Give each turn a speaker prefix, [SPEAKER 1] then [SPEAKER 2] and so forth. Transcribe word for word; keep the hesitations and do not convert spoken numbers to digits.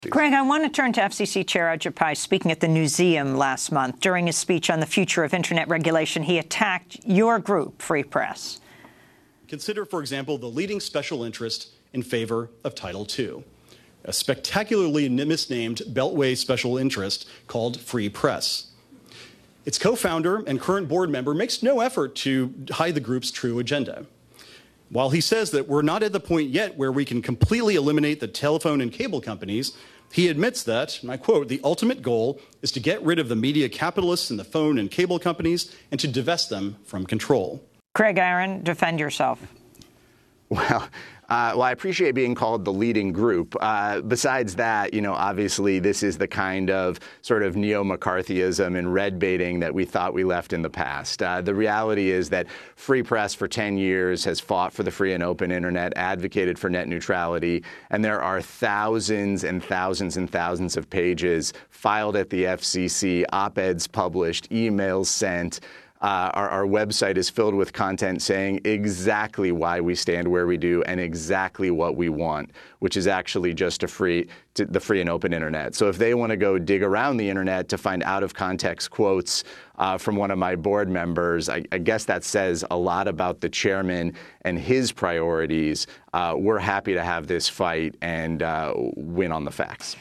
[SPEAKER 1] Greg, I want to turn to F C C Chair Ajit Pai speaking at the Newseum last month. During his speech on the future of Internet regulation, he attacked your group, Free Press.
[SPEAKER 2] Consider, for example, the leading special interest in favor of Title two, a spectacularly misnamed Beltway special interest called Free Press. Its co-founder and current board member makes no effort to hide the group's true agenda. While he says that we're not at the point yet where we can completely eliminate the telephone and cable companies, he admits that, and I quote, the ultimate goal is to get rid of the media capitalists and the phone and cable companies and to divest them from control.
[SPEAKER 1] Craig Aaron, defend yourself.
[SPEAKER 3] Well, uh, well, I appreciate being called the leading group. Uh, besides that, you know, obviously this is the kind of sort of neo-McCarthyism and red baiting that we thought we left in the past. Uh, the reality is that Free Press for ten years has fought for the free and open internet, advocated for net neutrality, and there are thousands and thousands and thousands of pages filed at the F C C, op-eds published, emails sent. Uh, our, our website is filled with content saying exactly why we stand where we do and exactly what we want, which is actually just a free, to the free and open internet. So if they want to go dig around the internet to find out-of-context quotes uh, from one of my board members, I, I guess that says a lot about the chairman and his priorities. Uh, we're happy to have this fight and uh, win on the facts.